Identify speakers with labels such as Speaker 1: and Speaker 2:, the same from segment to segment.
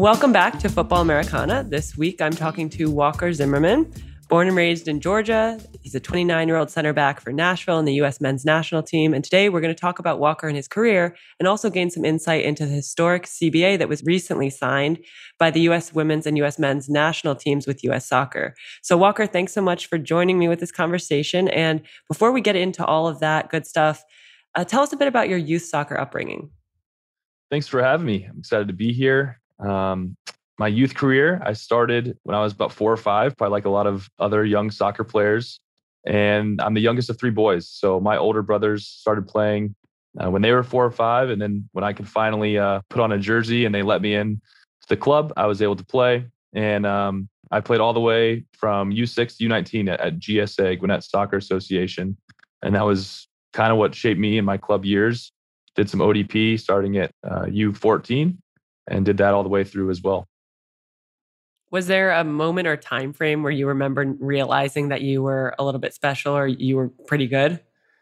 Speaker 1: Welcome back to Football Americana. This week, I'm talking to Walker Zimmerman. Born and raised in Georgia, he's a 29-year-old center back for Nashville and the U.S. men's national team. And today, we're going to talk about Walker and his career and also gain some insight into the historic CBA that was recently signed by the U.S. women's and U.S. men's national teams with U.S. Soccer. So, Walker, thanks so much for joining me with this conversation. And before we get into all of that good stuff, tell us a bit about your youth soccer upbringing.
Speaker 2: Thanks for having me. I'm excited to be here. My youth career, I started when I was about 4 or 5, probably like a lot of other young soccer players. And I'm the youngest of 3 boys. So my older brothers started playing when they were 4 or 5. And then when I could finally put on a jersey and they let me in to the club, I was able to play. And I played all the way from U6 to U19 at GSA, Gwinnett Soccer Association. And that was kind of what shaped me in my club years. Did some ODP starting at U14 and did that all the way through as well.
Speaker 1: Was there a moment or time frame where you remember realizing that you were a little bit special or you were pretty good?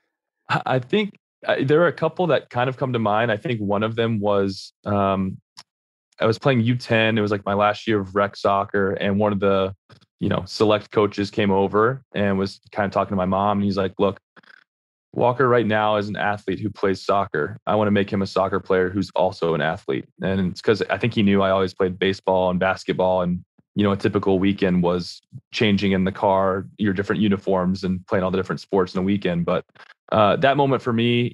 Speaker 2: I think there are a couple that kind of come to mind. I think one of them was I was playing U10. It was like my last year of rec soccer, and one of the select coaches came over and was kind of talking to my mom, and he's like, "Look, Walker right now is an athlete who plays soccer. I want to make him a soccer player who's also an athlete." And it's because I think he knew I always played baseball and basketball, and a typical weekend was changing in the car, your different uniforms and playing all the different sports in a weekend. But that moment for me,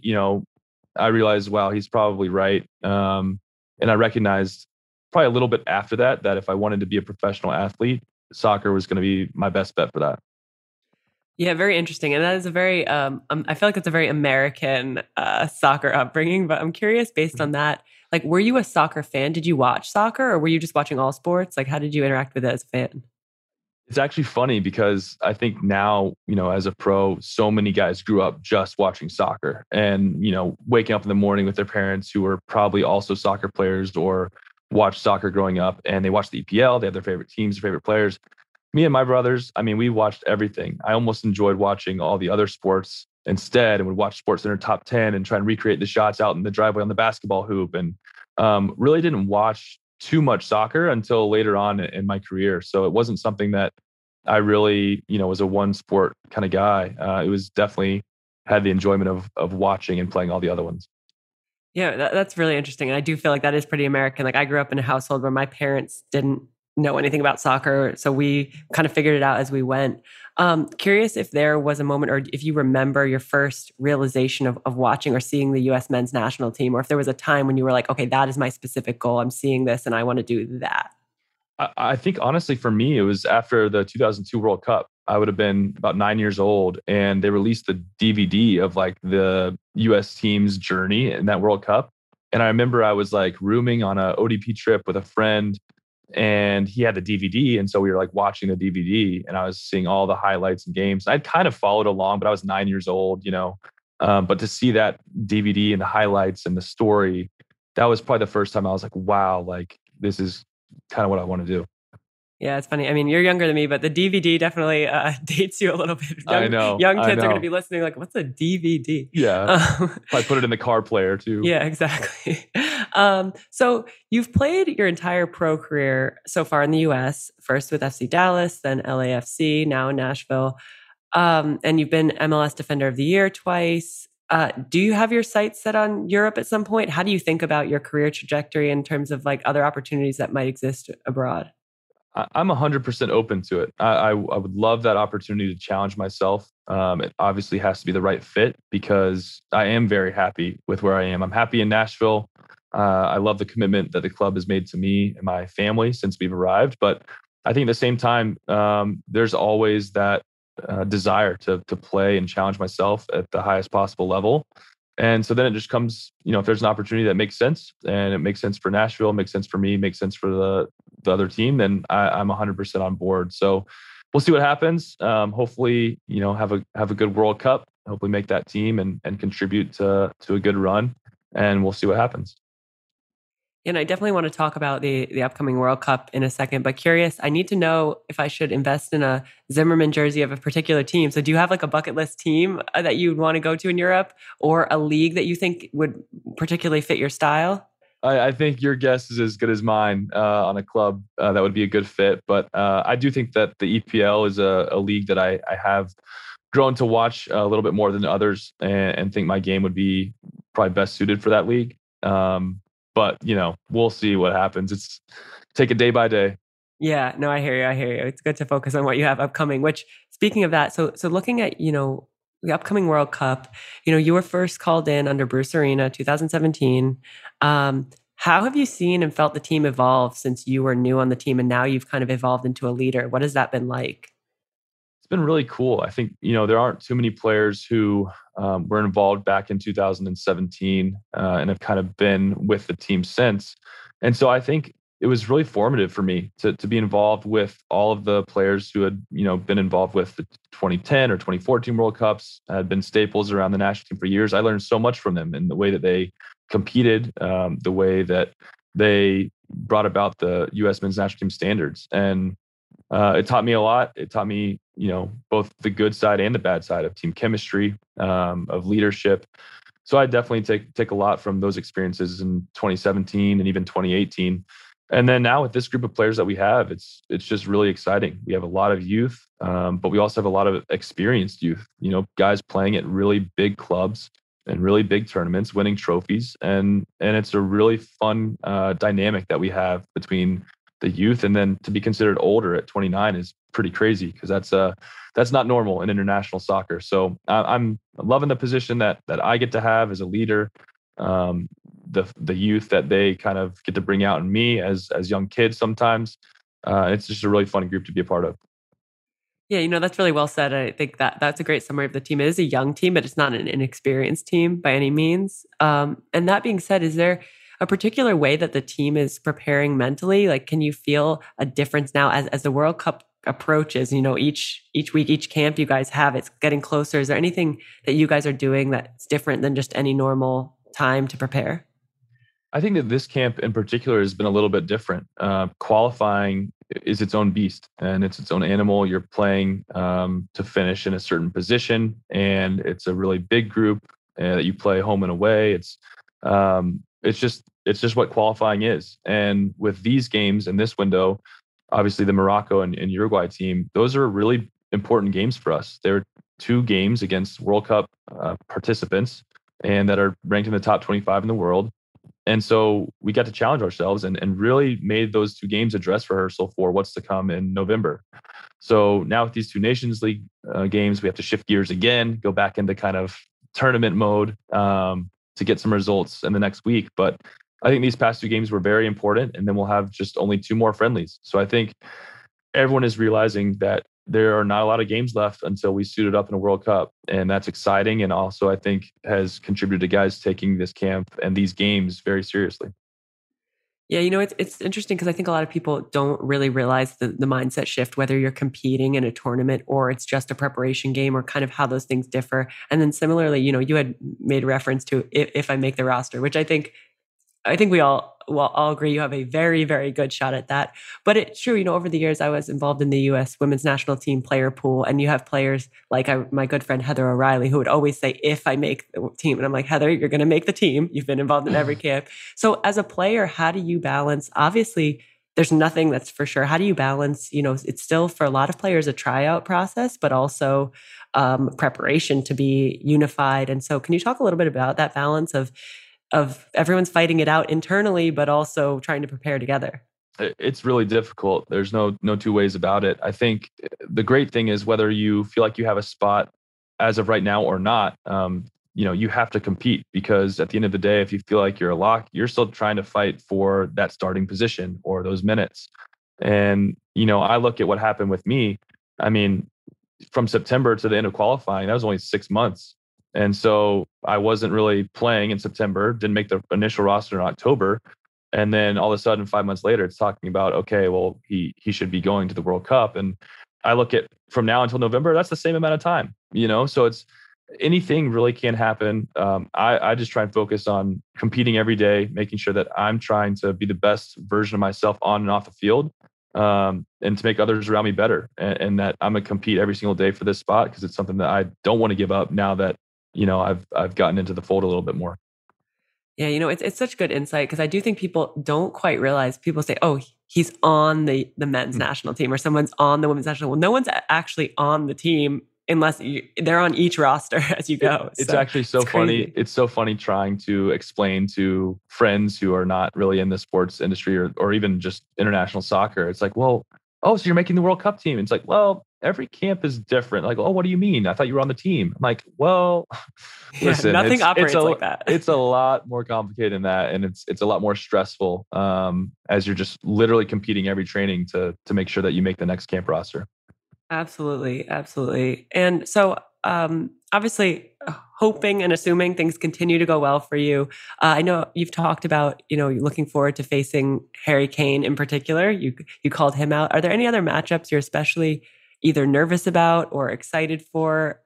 Speaker 2: I realized, wow, he's probably right. And I recognized probably a little bit after that if I wanted to be a professional athlete, soccer was going to be my best bet for that.
Speaker 1: Yeah, very interesting. And that is a very, I feel like it's a very American soccer upbringing, but I'm curious based on that, like, were you a soccer fan? Did you watch soccer or were you just watching all sports? Like, how did you interact with it as a fan?
Speaker 2: It's actually funny because I think now, as a pro, so many guys grew up just watching soccer and, waking up in the morning with their parents who were probably also soccer players or watched soccer growing up, and they watch the EPL, they have their favorite teams, their favorite players. Me and my brothers, we watched everything. I almost enjoyed watching all the other sports instead and would watch SportsCenter Top 10 and try and recreate the shots out in the driveway on the basketball hoop, and really didn't watch too much soccer until later on in my career. So it wasn't something that I really, was a one sport kind of guy. It was definitely had the enjoyment of watching and playing all the other ones.
Speaker 1: Yeah, that's really interesting. And I do feel like that is pretty American. Like, I grew up in a household where my parents didn't know anything about soccer, so we kind of figured it out as we went. Curious if there was a moment or if you remember your first realization of watching or seeing the U.S. men's national team, or if there was a time when you were like, okay, that is my specific goal. I'm seeing this and I want to do that.
Speaker 2: I think honestly for me, it was after the 2002 World Cup. I would have been about 9 years old, and they released the DVD of like the U.S. team's journey in that World Cup. And I remember I was like rooming on a ODP trip with a friend, and he had the DVD. And so we were like watching the DVD, and I was seeing all the highlights and games. I'd kind of followed along, but I was 9 years old, but to see that DVD and the highlights and the story, that was probably the first time I was like, wow, like this is kind of what I want to do.
Speaker 1: Yeah, it's funny. I mean, you're younger than me, but the DVD definitely dates you a little bit.
Speaker 2: I know.
Speaker 1: Young kids are going to be listening like, what's a DVD?
Speaker 2: Yeah. I put it in the car player too.
Speaker 1: Yeah, exactly. So you've played your entire pro career so far in the U.S., first with FC Dallas, then LAFC, now in Nashville. And you've been MLS Defender of the Year twice. Do you have your sights set on Europe at some point? How do you think about your career trajectory in terms of like other opportunities that might exist abroad?
Speaker 2: I'm 100% open to it. I would love that opportunity to challenge myself. It obviously has to be the right fit because I am very happy with where I am. I'm happy in Nashville. I love the commitment that the club has made to me and my family since we've arrived. But I think at the same time, there's always that desire to play and challenge myself at the highest possible level. And so then it just comes, if there's an opportunity that makes sense and it makes sense for Nashville, makes sense for me, makes sense for the other team, then I'm 100% on board. So we'll see what happens. Hopefully, have a good World Cup, hopefully make that team and contribute to a good run, and we'll see what happens.
Speaker 1: And I definitely want to talk about the upcoming World Cup in a second, but curious, I need to know if I should invest in a Zimmerman jersey of a particular team. So do you have like a bucket list team that you'd want to go to in Europe, or a league that you think would particularly fit your style?
Speaker 2: I think your guess is as good as mine on a club that would be a good fit. But I do think that the EPL is a league that I have grown to watch a little bit more than others, and think my game would be probably best suited for that league. But we'll see what happens. It's take it day by day.
Speaker 1: Yeah, no, I hear you. I hear you. It's good to focus on what you have upcoming. Which, speaking of that, so looking at the upcoming World Cup, you were first called in under Bruce Arena, 2017. How have you seen and felt the team evolve since you were new on the team, and now you've kind of evolved into a leader? What has that been like?
Speaker 2: It's been really cool. I think there aren't too many players who were involved back in 2017 and have kind of been with the team since. And so I think it was really formative for me to be involved with all of the players who had been involved with the 2010 or 2014 World Cups, had been staples around the national team for years. I learned so much from them in the way that they competed, the way that they brought about the U.S. men's national team standards, and it taught me a lot. It taught me, both the good side and the bad side of team chemistry, of leadership. So I definitely take a lot from those experiences in 2017 and even 2018. And then now with this group of players that we have, it's just really exciting. We have a lot of youth, but we also have a lot of experienced youth. Guys playing at really big clubs and really big tournaments, winning trophies, and it's a really fun dynamic that we have between the youth, and then to be considered older at 29 is pretty crazy because that's not normal in international soccer. So I'm loving the position that I get to have as a leader. The youth that they kind of get to bring out in me as young kids sometimes. It's just a really fun group to be a part of.
Speaker 1: Yeah, that's really well said. I think that that's a great summary of the team. It is a young team, but it's not an inexperienced team by any means. And that being said, is there a particular way that the team is preparing mentally? Like, can you feel a difference now as the World Cup approaches? Each week, each camp you guys have, it's getting closer. Is there anything that you guys are doing that's different than just any normal time to prepare?
Speaker 2: I think that this camp in particular has been a little bit different. Qualifying is its own beast and it's its own animal. You're playing to finish in a certain position, and it's a really big group that you play home and away. It's just what qualifying is. And with these games in this window, obviously the Morocco and Uruguay team, those are really important games for us. They're two games against World Cup participants and that are ranked in the top 25 in the world. And so we got to challenge ourselves and really made those two games a dress rehearsal for what's to come in November. So now with these two Nations League games, we have to shift gears again, go back into kind of tournament mode to get some results in the next week. But I think these past two games were very important, and then we'll have just only two more friendlies. So I think everyone is realizing that there are not a lot of games left until we suit it up in a World Cup. And that's exciting. And also, I think, has contributed to guys taking this camp and these games very seriously.
Speaker 1: Yeah, it's interesting because I think a lot of people don't really realize the mindset shift, whether you're competing in a tournament or it's just a preparation game, or kind of how those things differ. And then similarly, you had made reference to if I make the roster, which I think we all agree you have a very, very good shot at that. But it's true, over the years I was involved in the U.S. women's national team player pool, and you have players like my good friend Heather O'Reilly who would always say, "If I make the team," and I'm like, Heather, you're going to make the team. You've been involved in every camp. So as a player, how do you balance? Obviously, there's nothing that's for sure. How do you balance? It's still for a lot of players a tryout process, but also preparation to be unified. And so, can you talk a little bit about that balance of everyone's fighting it out internally, but also trying to prepare together?
Speaker 2: It's really difficult. There's no two ways about it. I think the great thing is whether you feel like you have a spot as of right now or not, you have to compete, because at the end of the day, if you feel like you're a lock, you're still trying to fight for that starting position or those minutes. And, I look at what happened with me. I mean, from September to the end of qualifying, that was only 6 months. And so I wasn't really playing in September, didn't make the initial roster in October. And then all of a sudden, 5 months later, it's talking about, okay, well, he should be going to the World Cup. And I look at from now until November, that's the same amount of time, So it's anything really can happen. I just try and focus on competing every day, making sure that I'm trying to be the best version of myself on and off the field, and to make others around me better. And that I'm going to compete every single day for this spot, because it's something that I don't want to give up now that I've gotten into the fold a little bit more.
Speaker 1: Yeah, it's such good insight because I do think people don't quite realize. People say, "Oh, he's on the men's national team," or "Someone's on the women's national." Well, no one's actually on the team unless they're on each roster as you go.
Speaker 2: It's
Speaker 1: So
Speaker 2: actually so
Speaker 1: it's
Speaker 2: funny.
Speaker 1: crazy.
Speaker 2: It's so funny trying to explain to friends who are not really in the sports industry or even just international soccer. It's like, well, oh, so you're making the World Cup team. It's like, well, every camp is different. Like, oh, what do you mean? I thought you were on the team. I'm like, well,
Speaker 1: Yeah,
Speaker 2: listen,
Speaker 1: nothing operates like that.
Speaker 2: it's a lot more complicated than that, and it's a lot more stressful as you're just literally competing every training to make sure that you make the next camp roster.
Speaker 1: Absolutely, absolutely. And so, obviously, hoping and assuming things continue to go well for you. I know you've talked about, you're looking forward to facing Harry Kane in particular. You called him out. Are there any other matchups you're especially either nervous about or excited for?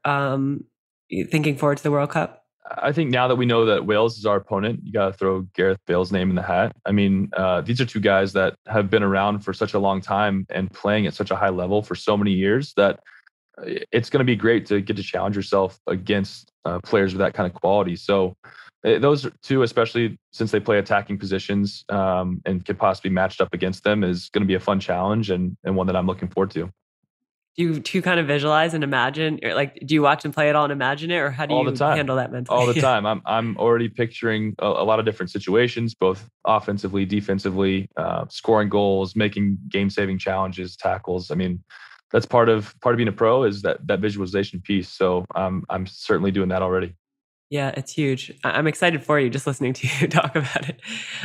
Speaker 1: Thinking forward to the World Cup.
Speaker 2: I think now that we know that Wales is our opponent, you got to throw Gareth Bale's name in the hat. I mean, these are two guys that have been around for such a long time and playing at such a high level for so many years that it's going to be great to get to challenge yourself against players with that kind of quality. So those two, especially since they play attacking positions and could possibly be matched up against them, is going to be a fun challenge and one that I'm looking forward to.
Speaker 1: Do you kind of visualize and imagine, or like, do you watch them play it all and imagine it, or how do
Speaker 2: All the
Speaker 1: you
Speaker 2: time.
Speaker 1: handle that
Speaker 2: All
Speaker 1: mentally?
Speaker 2: the
Speaker 1: Yeah.
Speaker 2: time. I'm already picturing a lot of different situations, both offensively, defensively, scoring goals, making game saving challenges, tackles. I mean, that's part of being a pro is that visualization piece. So I'm certainly doing that already.
Speaker 1: Yeah, it's huge. I'm excited for you just listening to you talk about it.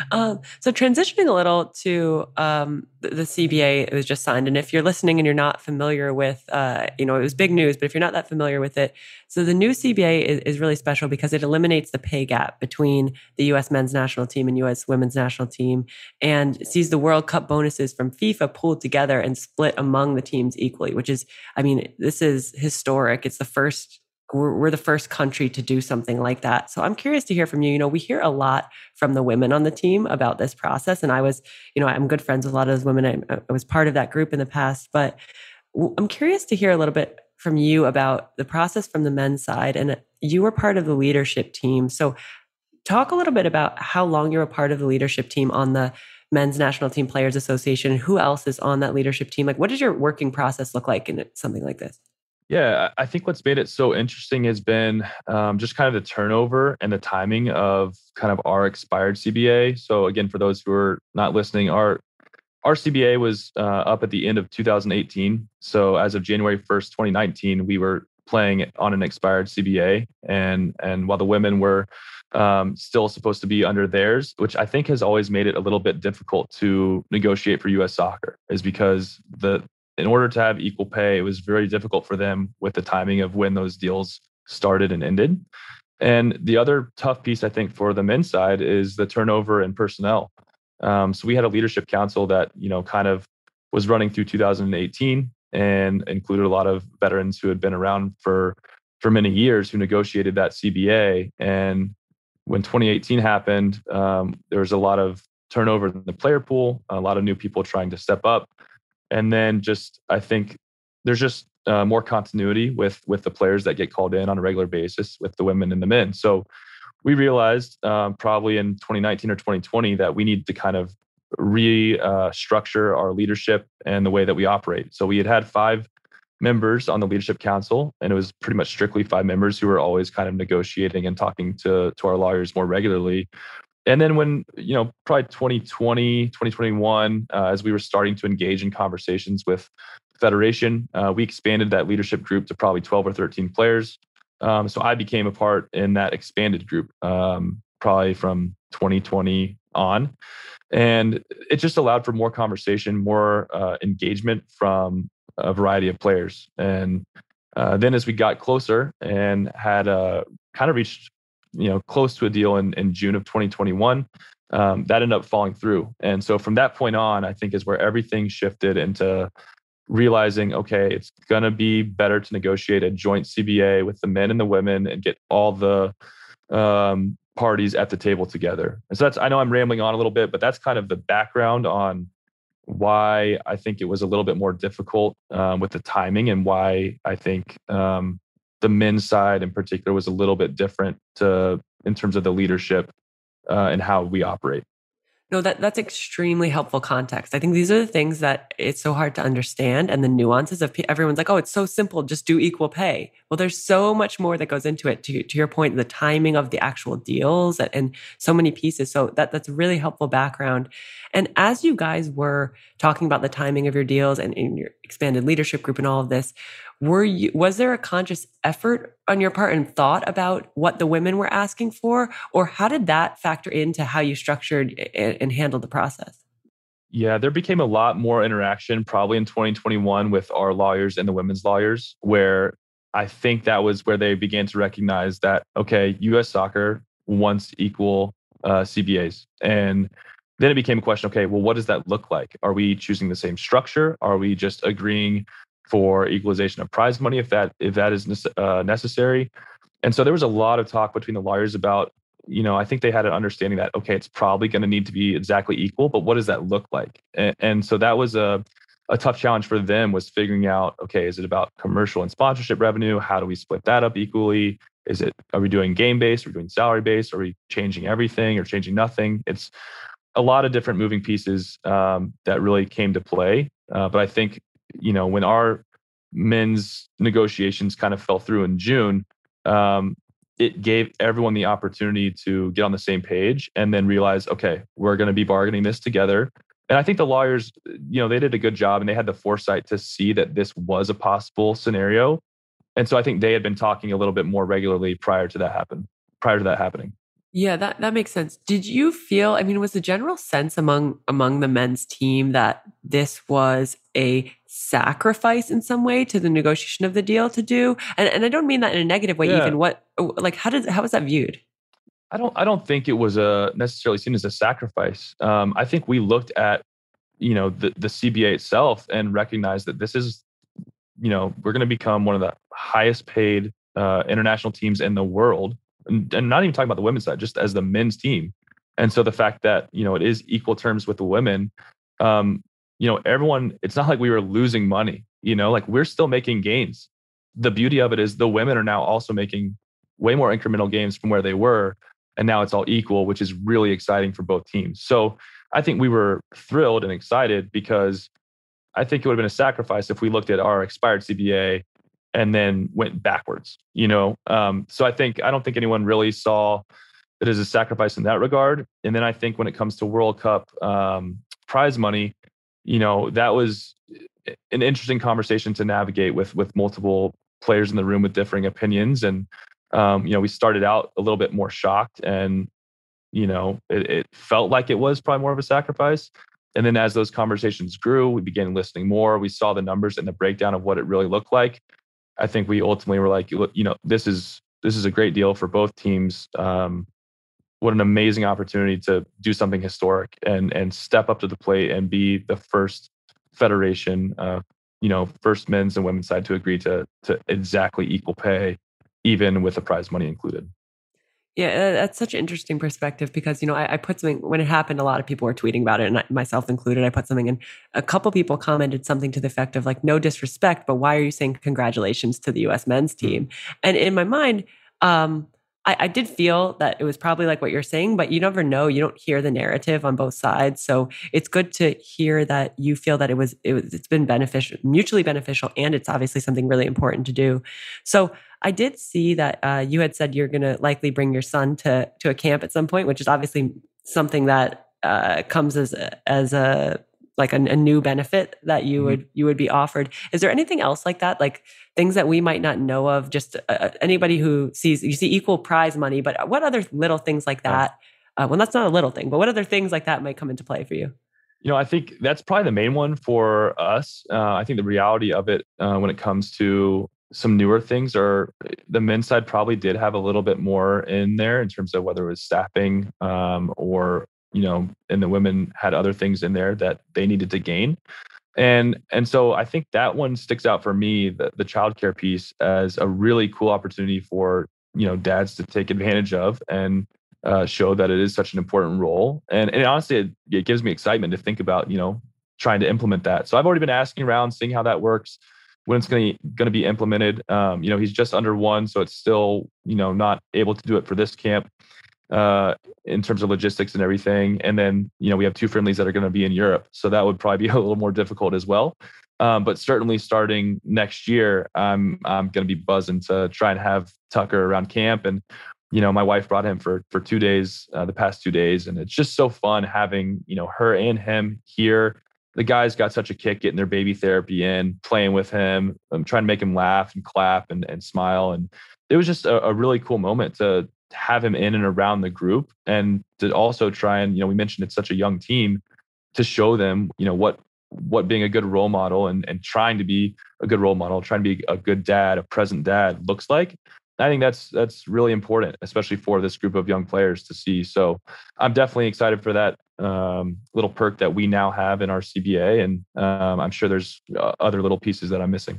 Speaker 1: So transitioning a little to the CBA, it was just signed. And if you're listening and you're not familiar with, it was big news, but if you're not that familiar with it, so the new CBA is really special because it eliminates the pay gap between the U.S. men's national team and U.S. women's national team and sees the World Cup bonuses from FIFA pulled together and split among the teams equally, which is, I mean, this is historic. It's the first we're the first country to do something like that. So I'm curious to hear from you. We hear a lot from the women on the team about this process. And I'm good friends with a lot of those women. I was part of that group in the past, but I'm curious to hear a little bit from you about the process from the men's side. And you were part of the leadership team. So talk a little bit about how long you were part of the leadership team on the Men's National Team Players Association. And who else is on that leadership team? Like, what does your working process look like in something like this?
Speaker 2: Yeah, I think what's made it so interesting has been just kind of the turnover and the timing of kind of our expired CBA. So again, for those who are not listening, our CBA was up at the end of 2018. So as of January 1st, 2019, we were playing on an expired CBA, and while the women were still supposed to be under theirs, which I think has always made it a little bit difficult to negotiate for U.S. soccer, is because the in order to have equal pay, it was very difficult for them with the timing of when those deals started and ended. And the other tough piece, I think, for the men's side is the turnover in personnel. So we had a leadership council that kind of was running through 2018 and included a lot of veterans who had been around for many years who negotiated that CBA. And when 2018 happened, there was a lot of turnover in the player pool, a lot of new people trying to step up, and then just I think there's just more continuity with the players that get called in on a regular basis with the women and the men. So we realized probably in 2019 or 2020 that we need to kind of restructure our leadership and the way that we operate. So we had 5 members on the leadership council, and it was pretty much strictly 5 members who were always kind of negotiating and talking to our lawyers more regularly. And then when, probably 2020, 2021, as we were starting to engage in conversations with Federation, we expanded that leadership group to probably 12 or 13 players. So I became a part in that expanded group, probably from 2020 on. And it just allowed for more conversation, more engagement from a variety of players. And then as we got closer and had kind of reached close to a deal in June of 2021, that ended up falling through. And so from that point on, I think is where everything shifted into realizing, okay, it's going to be better to negotiate a joint CBA with the men and the women and get all the parties at the table together. And so I know I'm rambling on a little bit, but that's kind of the background on why I think it was a little bit more difficult with the timing, and why I think the men's side in particular was a little bit different in terms of the leadership in how we operate.
Speaker 1: No, that's extremely helpful context. I think these are the things that it's so hard to understand, and the nuances of everyone's like, oh, it's so simple, just do equal pay. Well, there's so much more that goes into it. To your point, the timing of the actual deals and so many pieces. So that's really helpful background. And as you guys were talking about the timing of your deals and in your expanded leadership group and all of this, was there a conscious effort on your part and thought about what the women were asking for, or how did that factor into how you structured and handled the process?
Speaker 2: Yeah, there became a lot more interaction probably in 2021 with our lawyers and the women's lawyers, where I think that was where they began to recognize that, okay, US soccer wants equal CBAs. And then it became a question, okay, well, what does that look like? Are we choosing the same structure? Are we just agreeing for equalization of prize money if that is necessary? And so there was a lot of talk between the lawyers about, I think they had an understanding that, okay, it's probably going to need to be exactly equal, but what does that look like? And so that was a tough challenge for them, was figuring out, okay, is it about commercial and sponsorship revenue? How do we split that up equally? Are we doing game based? Are we doing salary based? Are we changing everything or changing nothing? It's a lot of different moving pieces that really came to play. But I think, when our men's negotiations kind of fell through in June, it gave everyone the opportunity to get on the same page and then realize, okay, we're going to be bargaining this together. And I think the lawyers, they did a good job and they had the foresight to see that this was a possible scenario. And so I think they had been talking a little bit more regularly prior to that happening.
Speaker 1: Yeah, that makes sense. Did you feel, I mean, was the general sense among the men's team that this was a sacrifice in some way to the negotiation of the deal to do? And I don't mean that in a negative way,
Speaker 2: Yeah.
Speaker 1: even how was that viewed?
Speaker 2: I don't think it was necessarily seen as a sacrifice. I think we looked at, the CBA itself and recognized that this is, we're going to become one of the highest paid international teams in the world, and not even talking about the women's side, just as the men's team. And so the fact that, it is equal terms with the women, everyone, it's not like we were losing money, like we're still making gains. The beauty of it is the women are now also making way more incremental gains from where they were. And now it's all equal, which is really exciting for both teams. So I think we were thrilled and excited, because I think it would have been a sacrifice if we looked at our expired CBA and then went backwards, So I don't think anyone really saw it as a sacrifice in that regard. And then I think when it comes to World Cup prize money, that was an interesting conversation to navigate with multiple players in the room with differing opinions. And, we started out a little bit more shocked, and, it felt like it was probably more of a sacrifice. And then as those conversations grew, we began listening more. We saw the numbers and the breakdown of what it really looked like. I think we ultimately were like, this is a great deal for both teams. What an amazing opportunity to do something historic and step up to the plate and be the first federation, first men's and women's side to agree to exactly equal pay, even with the prize money included.
Speaker 1: Yeah, that's such an interesting perspective because, I put something when it happened, a lot of people were tweeting about it, and myself included. I put something and a couple people commented something to the effect of like, no disrespect, but why are you saying congratulations to the US men's team? And in my mind, I did feel that it was probably like what you're saying, but you never know. You don't hear the narrative on both sides. So it's good to hear that you feel that it's been beneficial, mutually beneficial, and it's obviously something really important to do. So I did see that you had said you're going to likely bring your son to a camp at some point, which is obviously something that comes as a like a new benefit that you would be offered. Is there anything else like that, like things that we might not know of? Just anybody who you see equal prize money, but what other little things like that? Well, that's not a little thing, but what other things like that might come into play for you?
Speaker 2: I think that's probably the main one for us. I think the reality of it when it comes to some newer things are the men's side probably did have a little bit more in there in terms of whether it was staffing or, and the women had other things in there that they needed to gain. And so I think that one sticks out for me, the childcare piece, as a really cool opportunity for, dads to take advantage of and show that it is such an important role. And honestly, it gives me excitement to think about, trying to implement that. So I've already been asking around, seeing how that works, when it's going to be implemented. He's just under one, so it's still, not able to do it for this camp. uh, in terms of logistics and everything. And then, we have two friendlies that are going to be in Europe. So that would probably be a little more difficult as well. But certainly starting next year, I'm going to be buzzing to try and have Tucker around camp. And, my wife brought him for 2 days, the past 2 days. And it's just so fun having, her and him here. The guys got such a kick getting their baby therapy in, playing with him, trying to make him laugh and clap and smile. And it was just a really cool moment to have him in and around the group, and to also try and, we mentioned it's such a young team, to show them, what being a good role model and trying to be a good role model, trying to be a good dad, a present dad looks like. I think that's really important, especially for this group of young players to see. So I'm definitely excited for that little perk that we now have in our CBA, and I'm sure there's other little pieces that I'm missing.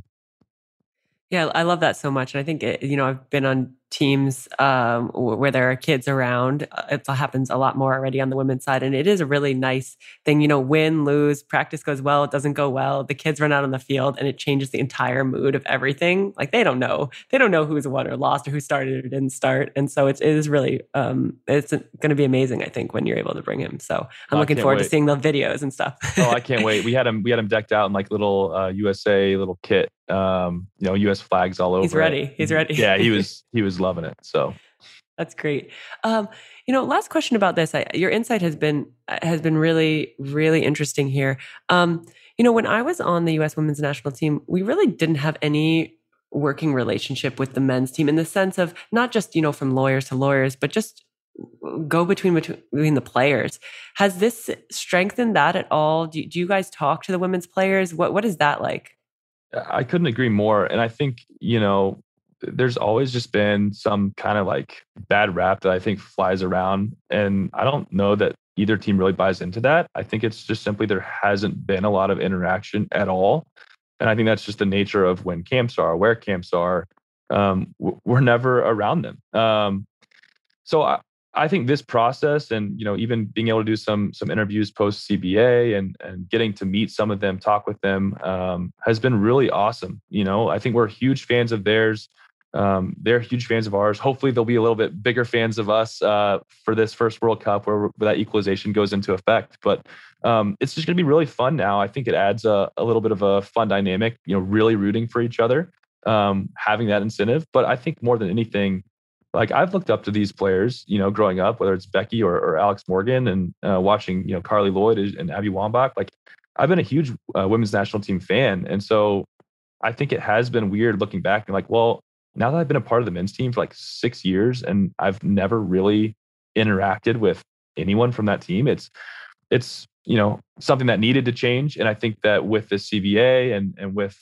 Speaker 1: Yeah, I love that so much. And I think, I've been on teams where there are kids around. It happens a lot more already on the women's side. And it is a really nice thing, win, lose, practice goes well, it doesn't go well. The kids run out on the field and it changes the entire mood of everything. Like they don't know. They don't know who's won or lost or who started or didn't start. And so it is really, it's going to be amazing, I think, when you're able to bring him. So I'm looking forward to seeing the videos and stuff.
Speaker 2: Oh, I can't wait. We had him decked out in like little USA little kit, US flags all over.
Speaker 1: He's ready. He's ready.
Speaker 2: Yeah, he was loving it. So
Speaker 1: that's great. Last question about this. Your insight has been really, really interesting here. When I was on the U.S. women's national team, we really didn't have any working relationship with the men's team in the sense of not just, from lawyers to lawyers, but just go between the players. Has this strengthened that at all? Do you guys talk to the women's players? What is that like?
Speaker 2: I couldn't agree more. And I think, there's always just been some kind of like bad rap that I think flies around. And I don't know that either team really buys into that. I think it's just simply there hasn't been a lot of interaction at all. And I think that's just the nature of when camps are, where camps are. We're never around them. So I think this process, and even being able to do some interviews post CBA and getting to meet some of them, talk with them, has been really awesome. I think we're huge fans of theirs. They're huge fans of ours. Hopefully, they'll be a little bit bigger fans of us for this first World Cup, where that equalization goes into effect. But it's just going to be really fun now. I think it adds a little bit of a fun dynamic. Really rooting for each other, having that incentive. But I think more than anything, like I've looked up to these players, growing up, whether it's Becky or Alex Morgan, and watching, Carly Lloyd and Abby Wambach. Like I've been a huge women's national team fan. And so I think it has been weird looking back and like, well, now that I've been a part of the men's team for like 6 years and I've never really interacted with anyone from that team, it's something that needed to change. And I think that with the CBA and with,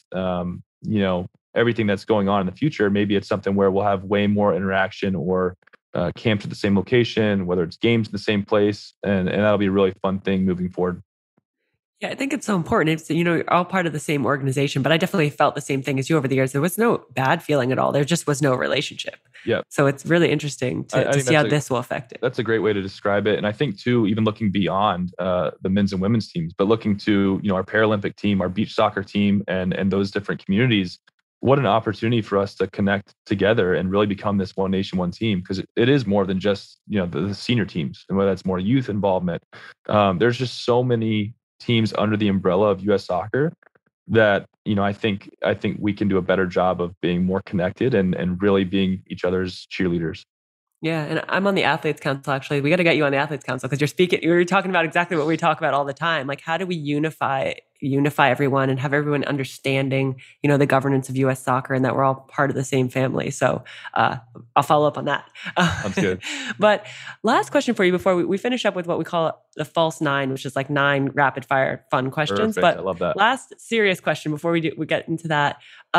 Speaker 2: everything that's going on in the future, maybe it's something where we'll have way more interaction or camps at the same location, whether it's games in the same place. And that'll be a really fun thing moving forward.
Speaker 1: Yeah, I think it's so important. It's, you're all part of the same organization, but I definitely felt the same thing as you over the years. There was no bad feeling at all. There just was no relationship.
Speaker 2: Yeah.
Speaker 1: So it's really interesting to see how this will affect it.
Speaker 2: That's a great way to describe it. And I think too, even looking beyond the men's and women's teams, but looking to, our Paralympic team, our beach soccer team, and those different communities, what an opportunity for us to connect together and really become this one nation, one team. Because it is more than just, the senior teams, and whether that's more youth involvement. There's just so many teams under the umbrella of U.S. soccer that, I think we can do a better job of being more connected and really being each other's cheerleaders.
Speaker 1: Yeah, and I'm on the Athletes Council, actually. We got to get you on the Athletes Council because you're talking about exactly what we talk about all the time. Like, how do we unify everyone and have everyone understanding, the governance of U.S. soccer and that we're all part of the same family? So I'll follow up on that.
Speaker 2: Sounds good.
Speaker 1: But last question for you before we finish up with what we call the false 9, which is like 9 rapid fire fun questions.
Speaker 2: Perfect.
Speaker 1: But
Speaker 2: I love that.
Speaker 1: Last serious question before we get into that.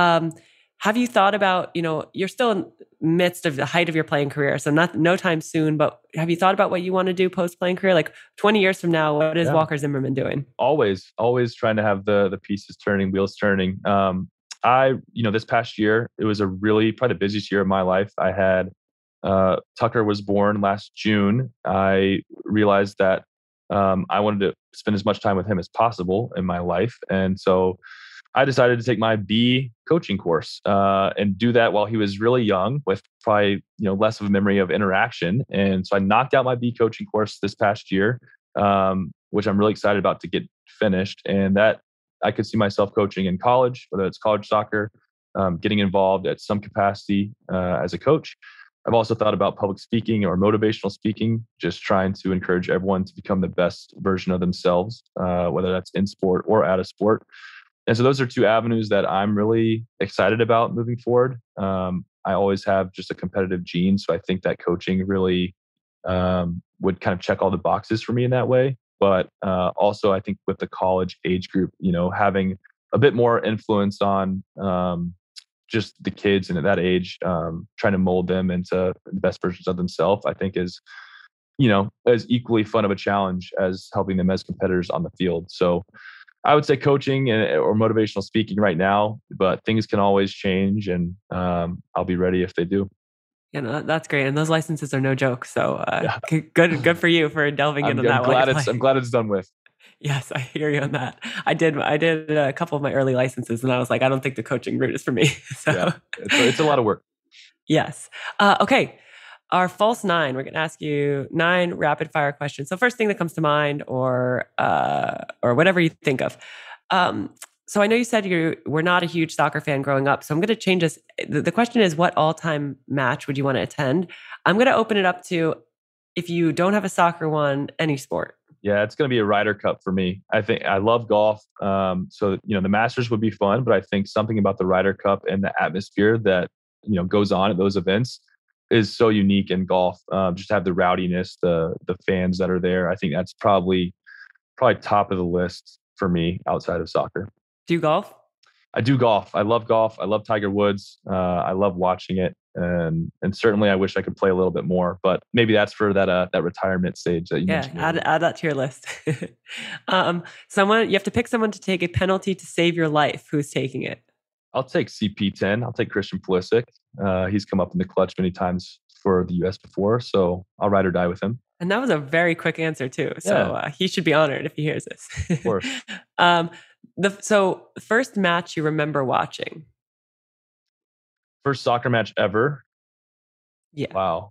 Speaker 1: Have you thought about, you're still in the midst of the height of your playing career, so no time soon, but have you thought about what you want to do post-playing career? Like 20 years from now, what is Walker Zimmerman doing?
Speaker 2: Always trying to have the pieces turning, wheels turning. This past year, it was probably the busiest year of my life. I had, Tucker was born last June. I realized that I wanted to spend as much time with him as possible in my life. And so I decided to take my B coaching course and do that while he was really young, with probably less of a memory of interaction. And so I knocked out my B coaching course this past year, which I'm really excited about to get finished. And that I could see myself coaching in college, whether it's college soccer, getting involved at some capacity as a coach. I've also thought about public speaking or motivational speaking, just trying to encourage everyone to become the best version of themselves, whether that's in sport or out of sport. And so those are two avenues that I'm really excited about moving forward. I always have just a competitive gene, so I think that coaching really would kind of check all the boxes for me in that way. But also, I think with the college age group, having a bit more influence on just the kids and at that age, trying to mold them into the best versions of themselves, I think is as equally fun of a challenge as helping them as competitors on the field. So I would say coaching or motivational speaking right now, but things can always change, and I'll be ready if they do.
Speaker 1: Yeah, no, that's great, and those licenses are no joke. So
Speaker 2: Yeah.
Speaker 1: good for you for delving into that.
Speaker 2: I'm glad it's done with.
Speaker 1: Yes, I hear you on that. I did a couple of my early licenses, and I was like, I don't think the coaching route is for me. So
Speaker 2: yeah, it's a lot of work.
Speaker 1: Yes. Okay. Our false 9. We're going to ask you 9 rapid fire questions. So first thing that comes to mind, or whatever you think of. So I know you said you were not a huge soccer fan growing up. So I'm going to change this. The question is, what all-time match would you want to attend? I'm going to open it up to, if you don't have a soccer one, any sport.
Speaker 2: Yeah, it's going to be a Ryder Cup for me. I think I love golf. So the Masters would be fun, but I think something about the Ryder Cup and the atmosphere that goes on at those events is so unique in golf. Just have the rowdiness, the fans that are there. I think that's probably top of the list for me outside of soccer.
Speaker 1: Do you golf?
Speaker 2: I do golf. I love golf. I love Tiger Woods. I love watching it, and certainly I wish I could play a little bit more. But maybe that's for that retirement stage that you mentioned.
Speaker 1: Yeah, add that to your list. You have to pick someone to take a penalty to save your life. Who's taking it?
Speaker 2: I'll take CP10. I'll take Christian Pulisic. He's come up in the clutch many times for the U.S. before, so I'll ride or die with him.
Speaker 1: And that was a very quick answer too. So he should be honored if he hears this.
Speaker 2: Of course.
Speaker 1: So first match you remember watching?
Speaker 2: First soccer match ever?
Speaker 1: Yeah.
Speaker 2: Wow.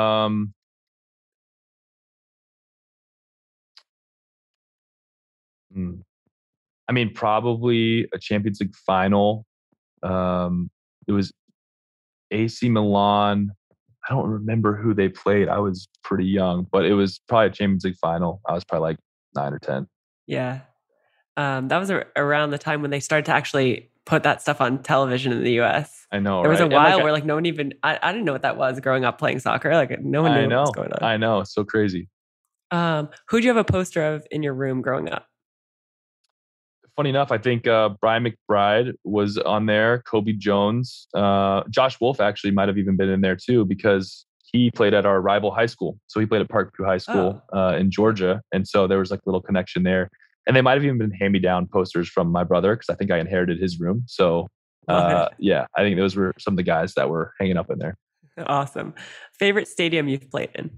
Speaker 2: I mean, probably a Champions League final. It was AC Milan. I don't remember who they played. I was pretty young, but it was probably a Champions League final. I was probably like 9 or 10.
Speaker 1: Yeah. That was around the time when they started to actually put that stuff on television in the US.
Speaker 2: I know.
Speaker 1: There was a while where no one even, I didn't know what that was growing up playing soccer. Like no one knew what was going on.
Speaker 2: I know. It's so crazy.
Speaker 1: Who'd you have a poster of in your room growing up?
Speaker 2: Funny enough, I think Brian McBride was on there, Kobe Jones. Josh Wolf actually might have even been in there too, because he played at our rival high school. So he played at Parkview High School in Georgia. And so there was like a little connection there. And they might have even been hand-me-down posters from my brother, because I think I inherited his room. So yeah, I think those were some of the guys that were hanging up in there.
Speaker 1: Awesome. Favorite stadium you've played in?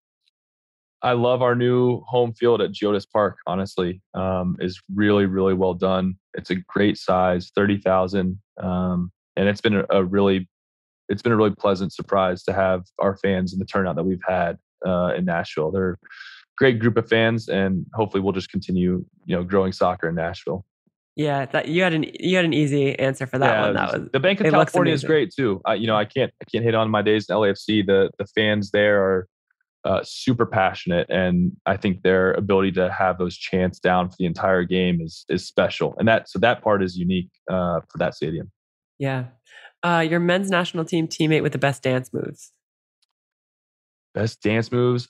Speaker 2: I love our new home field at Geodis Park, honestly. Is really, really well done. It's a great size, 30,000. And it's been a really pleasant surprise to have our fans and the turnout that we've had in Nashville. They're a great group of fans, and hopefully we'll just continue, growing soccer in Nashville.
Speaker 1: Yeah, you had an easy answer for that one. That was
Speaker 2: the Bank of California is great too. I can't hit on my days in LAFC. The fans there are super passionate, and I think their ability to have those chants down for the entire game is special, and that part is unique for that stadium.
Speaker 1: Yeah. Your men's national team teammate with the best dance moves?
Speaker 2: Best dance moves?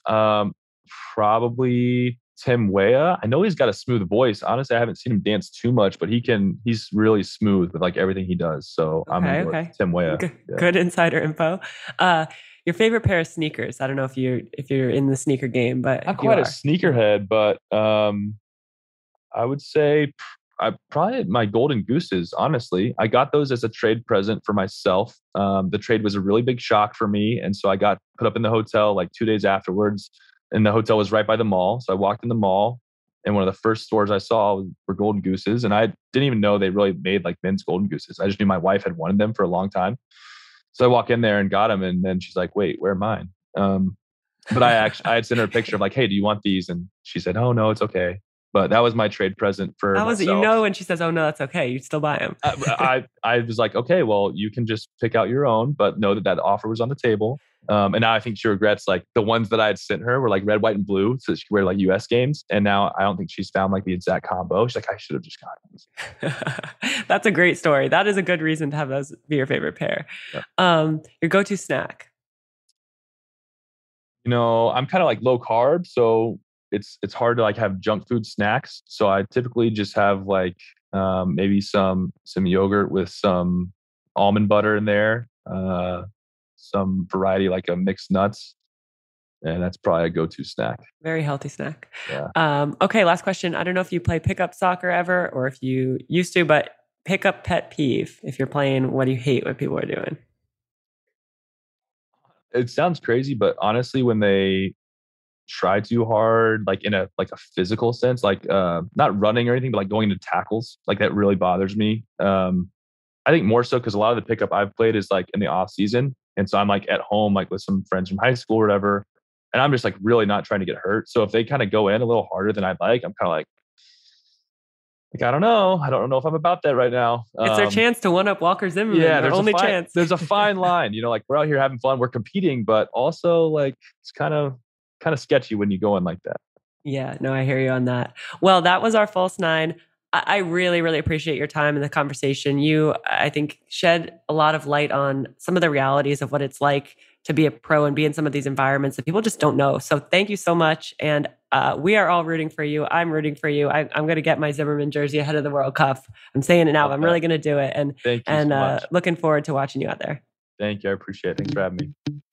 Speaker 2: Probably Tim Weah. I know he's got a smooth voice. Honestly, I haven't seen him dance too much, but he's really smooth with like everything he does. So I'm gonna go with Tim Weah.
Speaker 1: Good insider info. Your favorite pair of sneakers? I don't know if you're in the sneaker game, but
Speaker 2: not quite a sneakerhead, but I would say probably my Golden Gooses. Honestly, I got those as a trade present for myself. The trade was a really big shock for me, and so I got put up in the hotel like 2 days afterwards. And the hotel was right by the mall, so I walked in the mall, And one of the first stores I saw were Golden Gooses. And I didn't even know they really made like men's Golden Gooses. I just knew my wife had wanted them for a long time. So I walk in there and got them. And then she's like, wait, where are mine? But I had sent her a picture of like, hey, do you want these? And she said, oh, no, it's okay. But that was my trade present for
Speaker 1: How was it?
Speaker 2: myself.
Speaker 1: When she says, oh, no, that's okay. You still buy them.
Speaker 2: I was like, okay, well, you can just pick out your own, but know that offer was on the table. And now I think she regrets like the ones that I had sent her were like red, white, and blue. So she could wear like US games. And now I don't think she's found like the exact combo. She's like, I should have just gotten those.
Speaker 1: That's a great story. That is a good reason to have those be your favorite pair. Yeah. Your go-to snack?
Speaker 2: I'm kind of like low carb. So it's hard to like have junk food snacks. So I typically just have like maybe some yogurt with some almond butter in there. Some variety like a mixed nuts, and that's probably a go-to snack.
Speaker 1: Very healthy snack.
Speaker 2: Yeah.
Speaker 1: Okay, last question. I don't know if you play pickup soccer ever or if you used to, but pickup pet peeve. If you're playing, what do you hate what people are doing?
Speaker 2: It sounds crazy, but honestly, when they try too hard, like in a physical sense, like not running or anything, but like going into tackles, like that really bothers me. I think more so because a lot of the pickup I've played is like in the off season. And so I'm like at home, like with some friends from high school or whatever. And I'm just like really not trying to get hurt. So if they kind of go in a little harder than I'd like, I'm kind of like, I don't know. I don't know if I'm about that right now.
Speaker 1: It's their chance to one up Walker Zimmerman. Yeah, there's only chance.
Speaker 2: There's a fine line, like we're out here having fun, we're competing, but also like it's kind of sketchy when you go in like that.
Speaker 1: Yeah, no, I hear you on that. Well, that was our False Nine. I really, really appreciate your time and the conversation. You, I think, shed a lot of light on some of the realities of what it's like to be a pro and be in some of these environments that people just don't know. So thank you so much. And we are all rooting for you. I'm rooting for you. I'm going to get my Zimmerman jersey ahead of the World Cup. I'm saying it now. Okay. I'm really going to do it. And
Speaker 2: thank you so much.
Speaker 1: Looking forward to watching you out there.
Speaker 2: Thank you. I appreciate it. Thanks for having me.